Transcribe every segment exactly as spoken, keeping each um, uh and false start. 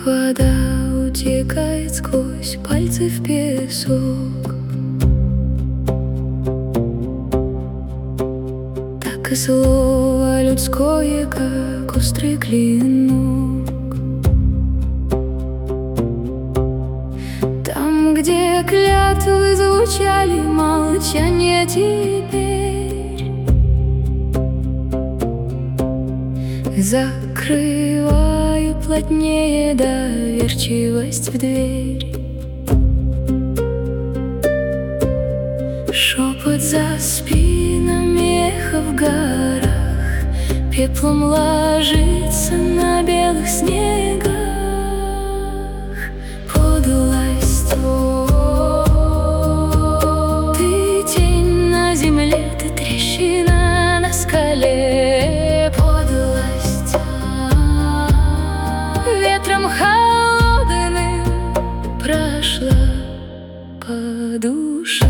как вода утекает сквозь пальцы в песок, так и слово людское, как острый клинок. Там, где клятвы звучали, молчание теперь. Закрываю плотнее доверчивость в дверь. Шепот за спинами, эхо в горах, пеплом ложится на белых снегах. Подлость, о, ты тень на земле, ты трещина на скале. Подлость, ветром холодным прошла по душе.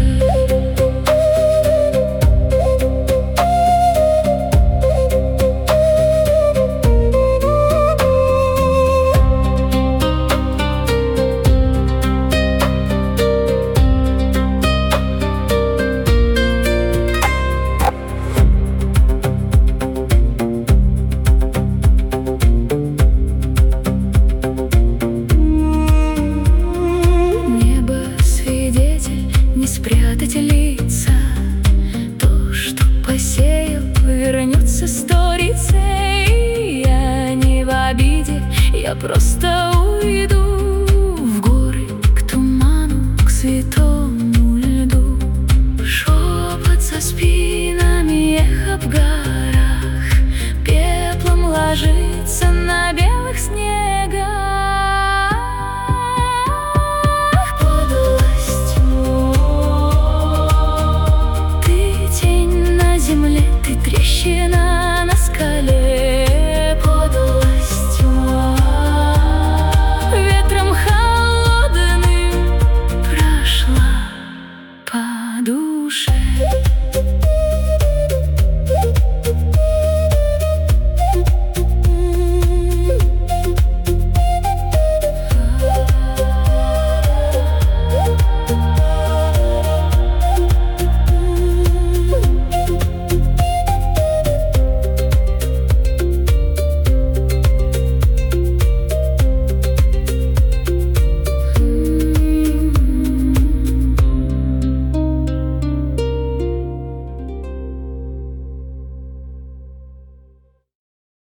Не спрятать лица, то, что посеял, вернется сторицей. Я не в обиде, я просто уйду в горы, к туману, к святому льду. Шепот за спинами, эхо в горах, пеплом ложится на белых снегах. Трещина